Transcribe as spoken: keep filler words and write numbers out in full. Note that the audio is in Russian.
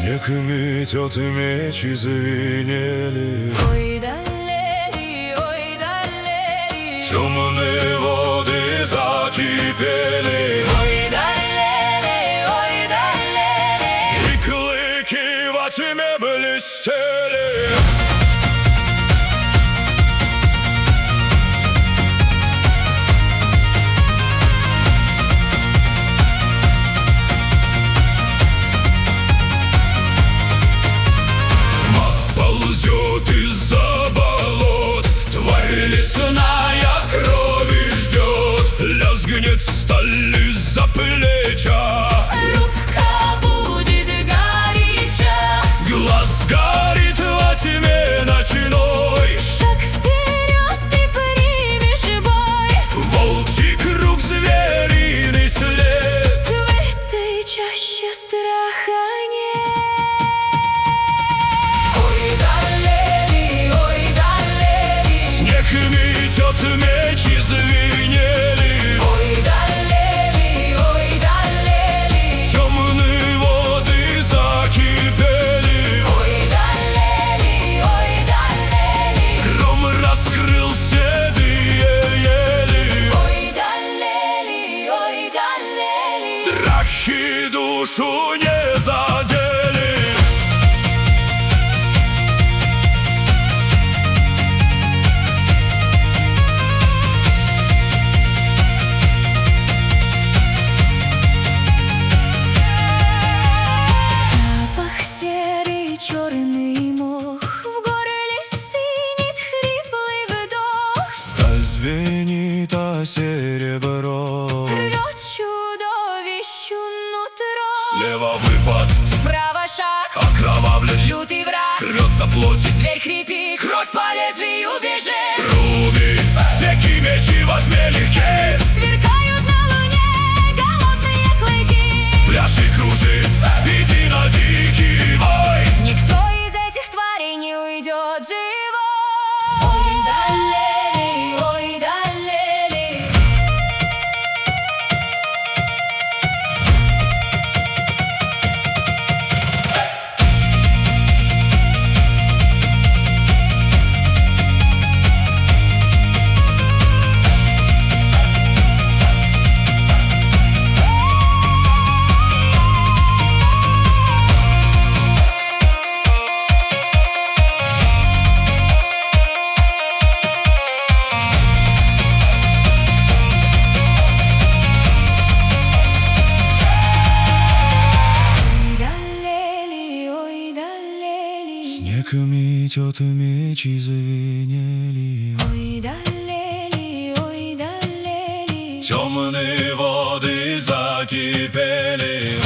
Снег метет, мечи звенели. Ой, далели, ой, далели. Темные воды закипели. Ой, далели, ой, далели. И клыки во тьме блестели. Ползет из-за болот, тварь лесная крови ждет. Лязгнет сталь из-за плеча, Рубка будет горяча. глаз горит во тьме ночной. Шаг вперед, ты примешь бой. Волчий круг, звериный след. В этой чаще страха нет. Ой, далели, ой, далели. Снег метет, мечи звенели. Ой, далели, ой, далели. Темные воды закипели. Ой, далели, ой, далели. Гром раскрыл седые ели. Ой, далели, ой, далели. Страхи душу не задели. Запах серый, черный мох. В горле стынет хриплый вдох. Сталь звенит, а серебро Рвет чудовищу нутро. слева выпад, Справа шаг, окровавлен, лютый враг. рвется плоть из Зверь хрипит, кровь по лезвию бежит. руби. Секи мечи во тьме легкие. Сверкают на луне голодные клыки. Пляж и кружи, иди на дикий вой. Никто из этих тварей не уйдет живой. Ой, далели, ой, далели. Ой, далели, ой, далели. Снег метет, мечи звенели. Ой, далели, ой, далели. Темные воды закипели.